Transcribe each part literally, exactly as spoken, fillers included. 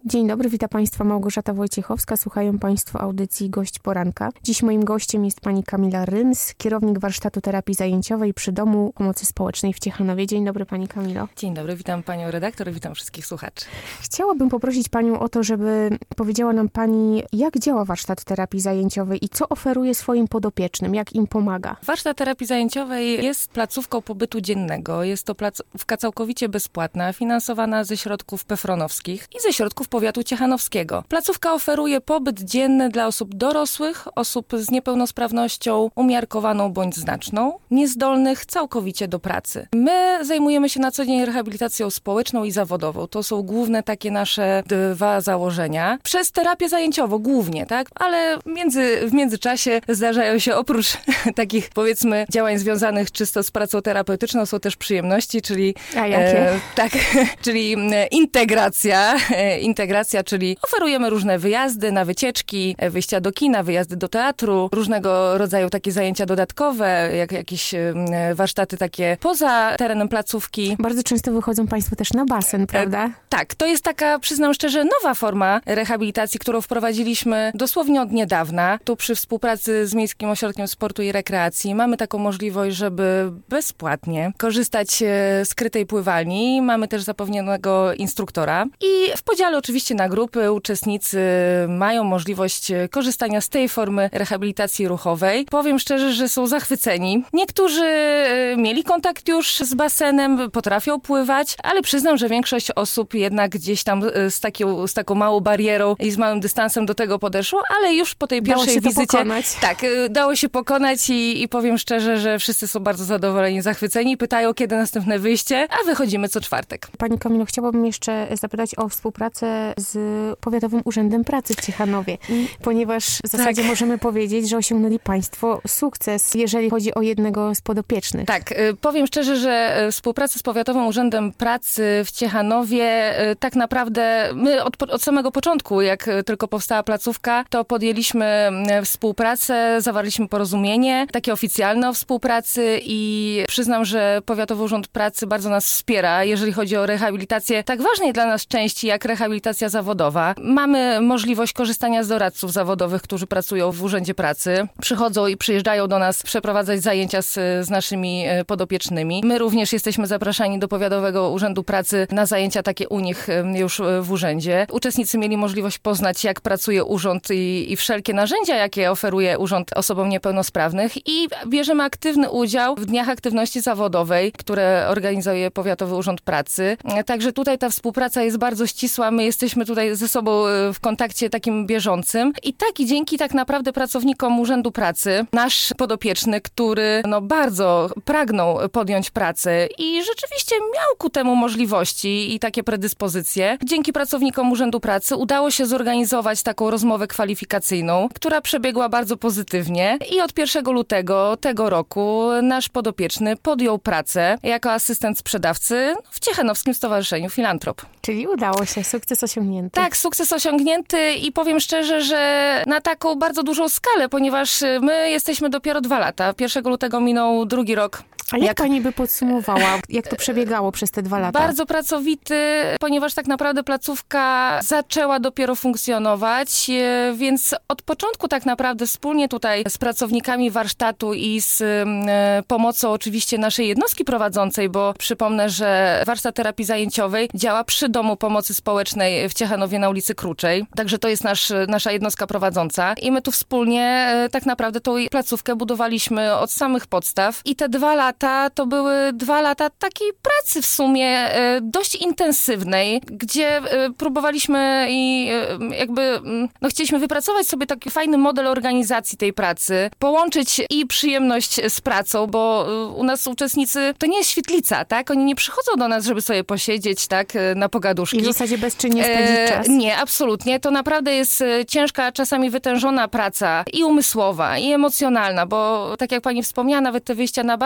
Dzień dobry, witam Państwa Małgorzata Wojciechowska. Słuchają Państwo audycji Gość Poranka. Dziś moim gościem jest pani Kamila Ryms, kierownik warsztatu terapii zajęciowej przy Domu Pomocy Społecznej w Ciechanowie. Dzień dobry pani Kamilo. Dzień dobry, witam panią redaktor i witam wszystkich słuchaczy. Chciałabym poprosić panią o to, żeby powiedziała nam pani, jak działa warsztat terapii zajęciowej i co oferuje swoim podopiecznym, jak im pomaga. Warsztat terapii zajęciowej jest placówką pobytu dziennego. Jest to placówka całkowicie bezpłatna, finansowana ze środków pefronowskich i ze środków powiatu ciechanowskiego. Placówka oferuje pobyt dzienny dla osób dorosłych, osób z niepełnosprawnością umiarkowaną bądź znaczną, niezdolnych całkowicie do pracy. My zajmujemy się na co dzień rehabilitacją społeczną i zawodową. To są główne takie nasze dwa założenia. Przez terapię zajęciową głównie, tak? Ale między, w międzyczasie zdarzają się oprócz takich, powiedzmy, działań związanych czysto z pracą terapeutyczną, są też przyjemności, czyli A jakie? E, tak, czyli integracja, e, integracja, czyli oferujemy różne wyjazdy na wycieczki, wyjścia do kina, wyjazdy do teatru, różnego rodzaju takie zajęcia dodatkowe, jak jakieś e, warsztaty takie poza terenem placówki. Bardzo często wychodzą Państwo też na basen, prawda? E, tak, to jest taka, przyznam szczerze, nowa forma rehabilitacji, którą wprowadziliśmy dosłownie od niedawna. Tu przy współpracy z Miejskim Ośrodkiem Sportu i Rekreacji mamy taką możliwość, żeby bezpłatnie korzystać z krytej pływalni. Mamy też zapewnionego instruktora i w podziale oczywiście na grupy uczestnicy mają możliwość korzystania z tej formy rehabilitacji ruchowej. Powiem szczerze, że są zachwyceni. Niektórzy mieli kontakt już z basenem, potrafią pływać, ale przyznam, że większość osób jednak gdzieś tam z, taką, z taką małą barierą i z małym dystansem do tego podeszło, ale już po tej dało pierwszej się wizycie... pokonać. Tak, dało się pokonać i, i powiem szczerze, że wszyscy są bardzo zadowoleni, zachwyceni, pytają, kiedy następne wyjście, a wychodzimy co czwartek. Pani Kamilo, chciałabym jeszcze zapytać o współpracę z Powiatowym Urzędem Pracy w Ciechanowie, ponieważ w zasadzie tak. możemy powiedzieć, że osiągnęli Państwo sukces, jeżeli chodzi o jednego z podopiecznych. Tak, powiem szczerze, że współpraca z Powiatowym Urzędem Pracy w Ciechanowie tak naprawdę my od, od samego początku, jak tylko powstała placówka, to podjęliśmy współpracę, zawarliśmy porozumienie, takie oficjalne o współpracy i przyznam, że Powiatowy Urząd Pracy bardzo nas wspiera, jeżeli chodzi o rehabilitację tak ważnej dla nas części, jak rehabilitacja zawodowa. Mamy możliwość korzystania z doradców zawodowych, którzy pracują w Urzędzie Pracy. Przychodzą i przyjeżdżają do nas przeprowadzać zajęcia z, z naszymi podopiecznymi. My również jesteśmy zapraszani do Powiatowego Urzędu Pracy na zajęcia takie u nich już w urzędzie. Uczestnicy mieli możliwość poznać, jak pracuje urząd i, i wszelkie narzędzia, jakie oferuje urząd osobom niepełnosprawnych i bierzemy aktywny udział w dniach aktywności zawodowej, które organizuje Powiatowy Urząd Pracy. Także tutaj ta współpraca jest bardzo ścisła. My jesteśmy tutaj ze sobą w kontakcie takim bieżącym. I tak i dzięki tak naprawdę pracownikom Urzędu Pracy, nasz podopieczny, który no bardzo pragnął podjąć pracę i rzeczywiście miał ku temu możliwości i takie predyspozycje, dzięki pracownikom Urzędu Pracy udało się zorganizować taką rozmowę kwalifikacyjną, która przebiegła bardzo pozytywnie i od pierwszego lutego tego roku nasz podopieczny podjął pracę jako asystent sprzedawcy w Ciechanowskim Stowarzyszeniu Filantrop. Czyli udało się, sukces osiągnięty. Tak, sukces osiągnięty i powiem szczerze, że na taką bardzo dużą skalę, ponieważ my jesteśmy dopiero dwa lata. pierwszego lutego minął drugi rok. A jak, jak pani by podsumowała, jak to przebiegało przez te dwa lata? Bardzo pracowity, ponieważ tak naprawdę placówka zaczęła dopiero funkcjonować, więc od początku tak naprawdę wspólnie tutaj z pracownikami warsztatu i z e, pomocą oczywiście naszej jednostki prowadzącej, bo przypomnę, że warsztat terapii zajęciowej działa przy Domu Pomocy Społecznej w Ciechanowie na ulicy Kruczej. Także to jest nasz, nasza jednostka prowadząca i my tu wspólnie e, tak naprawdę tą placówkę budowaliśmy od samych podstaw i te dwa lata to były dwa lata takiej pracy w sumie dość intensywnej, gdzie próbowaliśmy i jakby, no chcieliśmy wypracować sobie taki fajny model organizacji tej pracy, połączyć i przyjemność z pracą, bo u nas uczestnicy to nie jest świetlica, tak? Oni nie przychodzą do nas, żeby sobie posiedzieć, tak, na pogaduszki. I w zasadzie bezczynnie spędzić czas. E, nie, absolutnie. To naprawdę jest ciężka, czasami wytężona praca i umysłowa, i emocjonalna, bo tak jak pani wspomniała, nawet te wyjścia na basen to są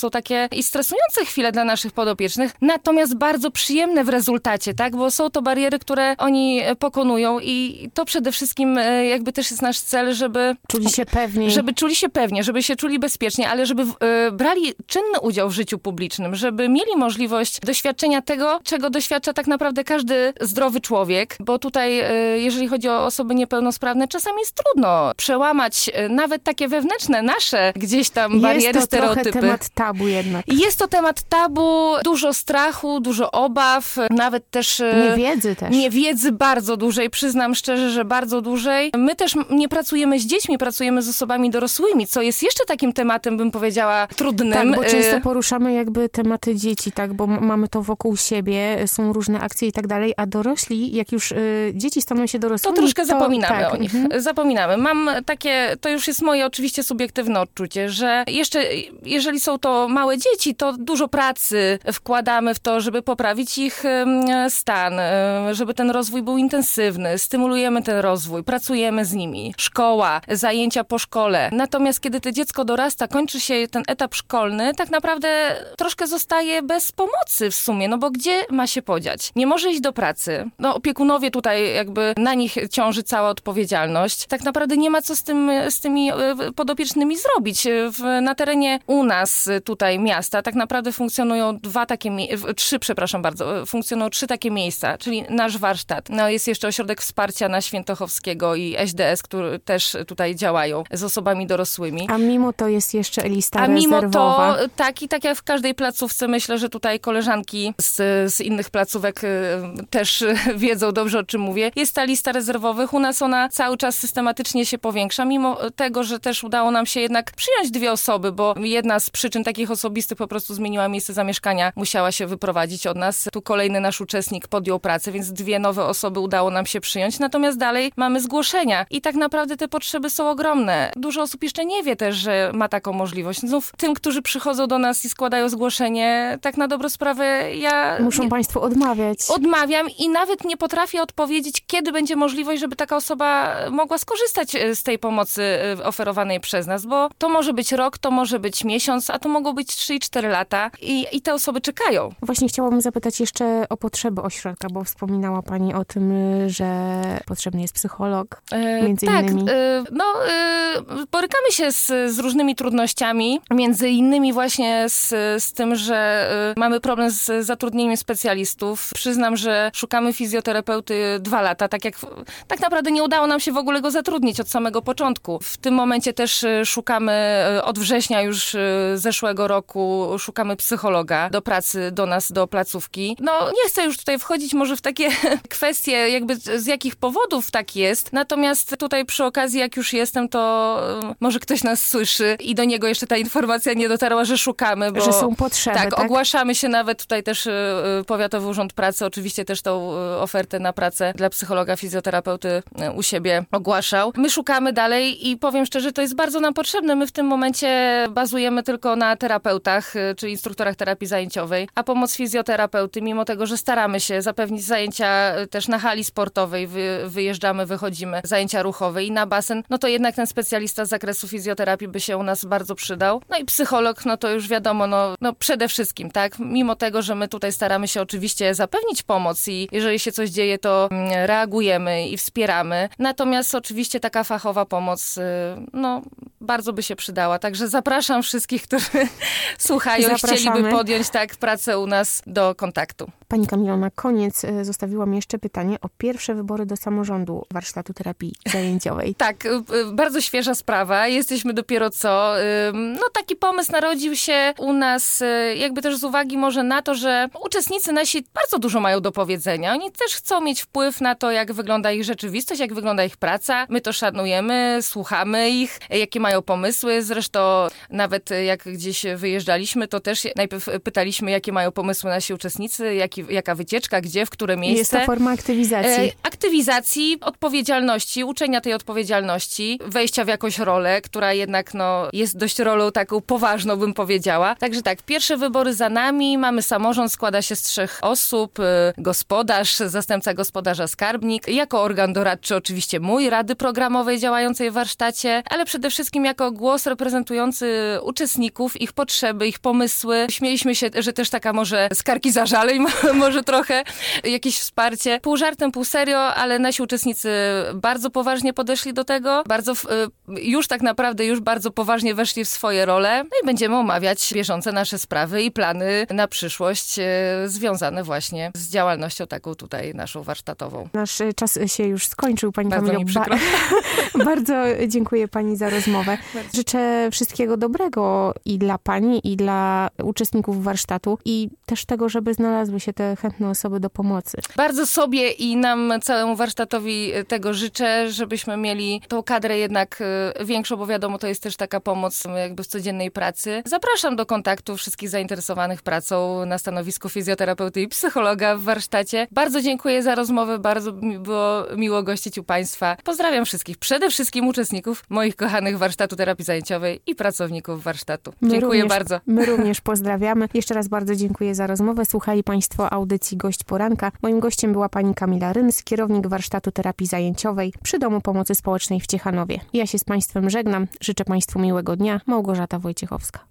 są takie i stresujące chwile dla naszych podopiecznych, natomiast bardzo przyjemne w rezultacie, tak? Bo są to bariery, które oni pokonują i to przede wszystkim jakby też jest nasz cel, żeby... Czuli się pewnie. Żeby czuli się pewnie, żeby się czuli bezpiecznie, ale żeby y, brali czynny udział w życiu publicznym, żeby mieli możliwość doświadczenia tego, czego doświadcza tak naprawdę każdy zdrowy człowiek, bo tutaj, y, jeżeli chodzi o osoby niepełnosprawne, czasami jest trudno przełamać y, nawet takie wewnętrzne, nasze gdzieś tam bariery, jest to stereotypy. Trochę temat tabu jednak. Jest to temat tabu, dużo strachu, dużo obaw, nawet też... Y, niewiedzy też. Niewiedzy bardzo dużej, przyznam szczerze, że bardzo dużej. My też nie pracujemy z dziećmi, pracujemy z osobami dorosłymi, co jest jeszcze takim tematem, bym powiedziała, trudnym. Tak, bo często poruszamy jakby tematy dzieci, tak, bo mamy to wokół siebie, są różne akcje i tak dalej, a dorośli, jak już y, dzieci staną się dorosłymi, to troszkę to, zapominamy tak, o nich. Mhm. Zapominamy. Mam takie, to już jest moje oczywiście subiektywne odczucie, że jeszcze, jeżeli są to małe dzieci, to dużo pracy wkładamy w to, żeby poprawić ich stan, żeby ten rozwój był intensywny, stymulujemy ten rozwój, pracujemy z nimi. Szkoła, zajęcia po szkole. Natomiast kiedy to dziecko dorasta, kończy się ten etap szkolny, tak naprawdę troszkę zostaje bez pomocy w sumie, no bo gdzie ma się podziać? Nie może iść do pracy. No opiekunowie tutaj jakby na nich ciąży cała odpowiedzialność. Tak naprawdę nie ma co z tym, z tymi podopiecznymi zrobić. W, na terenie u nas tutaj miasta tak naprawdę funkcjonują dwa takie, trzy, przepraszam bardzo, funkcjonują trzy takie miejsca, czyli nasz warsztat. No jest jeszcze ośrodek wsparcia na Świętochowskiego i S D S, które też tutaj działają z osobami dorosłymi. A mimo to jest jeszcze lista A rezerwowa. mimo to, tak i tak jak w każdej placówce, myślę, że tutaj koleżanki z, z innych placówek y, też wiedzą dobrze, o czym mówię. Jest ta lista rezerwowych. U nas ona cały czas systematycznie się powiększa, mimo tego, że też udało nam się jednak przyjąć dwie osoby, bo jedna z przyczyn takich osobistych po prostu zmieniła miejsce zamieszkania, musiała się wyprowadzić od nas. Tu kolejny nasz uczestnik podjął pracę, więc dwie nowe osoby udało nam się przyjąć. Natomiast dalej mamy zgłoszenia i tak naprawdę te potrzeby są ogromne. Dużo osób jeszcze nie wie też, że ma taką możliwość. Znów tym, którzy przychodzą do nas i składają zgłoszenie, tak na dobrą sprawę ja... Muszą nie, państwo odmawiać. Odmawiam i nawet nie potrafię odpowiedzieć, kiedy będzie możliwość, żeby taka osoba mogła skorzystać z tej pomocy oferowanej przez nas, bo to może być rok, to może być miesiąc, a to mogą być trzy i cztery lata i, i te osoby czekają. Właśnie chciałabym zapytać jeszcze o potrzeby ośrodka, bo wspominała pani o tym, że potrzebny jest psycholog, między e, tak, innymi. E, no, e, borykamy się z, z różnymi trudnościami, między innymi właśnie z, z tym, że e, mamy problem z zatrudnieniem specjalistów. Przyznam, że szukamy fizjoterapeuty dwa lata, tak jak tak naprawdę nie udało nam się w ogóle go zatrudnić od samego początku. W tym momencie też szukamy od września już zeszłego roku, szukamy psychologa do pracy do nas, do placówki. No, nie chcę już tutaj wchodzić może w takie kwestie, jakby z jakich powodów tak jest, natomiast tutaj przy okazji, jak już jestem, to może ktoś nas słyszy i do niego jeszcze ta informacja nie dotarła, że szukamy, bo... Że są potrzeby, tak? tak? ogłaszamy się nawet tutaj też Powiatowy Urząd Pracy, oczywiście też tą ofertę na pracę dla psychologa, fizjoterapeuty u siebie ogłaszał. My szukamy dalej i powiem szczerze, to jest bardzo nam potrzebne. My w tym momencie bazujemy tylko na terapeutach, czy instruktorach terapii zajęciowej, a pomoc fizjoterapeuty, mimo tego, że staramy się zapewnić zajęcia też na hali sportowej, wy, wyjeżdżamy, wychodzimy, zajęcia ruchowe i na basen, no to jednak ten specjalista z zakresu fizjoterapii by się u nas bardzo przydał. No i psycholog, no to już wiadomo, no, no przede wszystkim, tak? Mimo tego, że my tutaj staramy się oczywiście zapewnić pomoc i jeżeli się coś dzieje, to reagujemy i wspieramy. Natomiast oczywiście taka fachowa pomoc, no bardzo by się przydała. Także zapraszam wszystkich, którzy słuchają i chcieliby podjąć tak pracę u nas do kontaktu. Pani Kamilo, na koniec zostawiłam jeszcze pytanie o pierwsze wybory do samorządu warsztatu terapii zajęciowej. Tak, bardzo świeża sprawa. Jesteśmy dopiero co. No taki pomysł narodził się u nas jakby też z uwagi może na to, że uczestnicy nasi bardzo dużo mają do powiedzenia. Oni też chcą mieć wpływ na to, jak wygląda ich rzeczywistość, jak wygląda ich praca. My to szanujemy, słuchamy ich, jakie mają pomysły. Zresztą nawet jak gdzieś wyjeżdżaliśmy, to też najpierw pytaliśmy, jakie mają pomysły nasi uczestnicy, jaki, jaka wycieczka, gdzie, w które miejsce. Jest to forma aktywizacji. Aktywizacji aktywizacji odpowiedzialności, uczenia tej odpowiedzialności, wejścia w jakąś rolę, która jednak no, jest dość rolą taką poważną, bym powiedziała. Także tak, pierwsze wybory za nami, mamy samorząd, składa się z trzech osób, gospodarz, zastępca gospodarza, skarbnik, jako organ doradczy oczywiście mój, Rady Programowej działającej w warsztacie, ale przede wszystkim jako głos reprezentujący uczestników, ich potrzeby, ich pomysły. Śmieliśmy się, że też taka może skarki za żalej, może trochę jakieś wsparcie. Pół żartem, pół serio, ale nasi uczestnicy bardzo poważnie podeszli do tego, bardzo już tak naprawdę już bardzo poważnie weszli w swoje role. No i będziemy omawiać bieżące nasze sprawy i plany na przyszłość związane właśnie z działalnością taką tutaj naszą warsztatową. Nasz czas się już skończył, pani Bardzo Kamilo. mi przykro. Ba- bardzo dziękuję pani za rozmowę. Bardzo. Życzę wszystkiego dobrego i dla pani, i dla uczestników warsztatu i też tego, żeby znalazły się te chętne osoby do pomocy. Bardzo sobie i nam całemu warsztatowi tego życzę, żebyśmy mieli tą kadrę jednak większą, bo wiadomo, to jest też taka pomoc jakby w codziennej pracy. Zapraszam do kontaktu wszystkich zainteresowanych pracą na stanowisku fizjoterapeuty i psychologa w warsztacie. Bardzo dziękuję za rozmowę, bardzo mi było miło gościć u państwa. Pozdrawiam wszystkich, przede wszystkim uczestników moich kochanych warsztatu terapii zajęciowej i pracowników warsztatu. My Dziękuję również, bardzo. My również pozdrawiamy. Jeszcze raz bardzo dziękuję za rozmowę. Słuchali państwo audycji Gość Poranka. Moim gościem była pani Kamila Ryms, kierownik warsztatu terapii zajęciowej przy Domu Pomocy Społecznej w Ciechanowie. Ja się z państwem żegnam. Życzę państwu miłego dnia. Małgorzata Wojciechowska.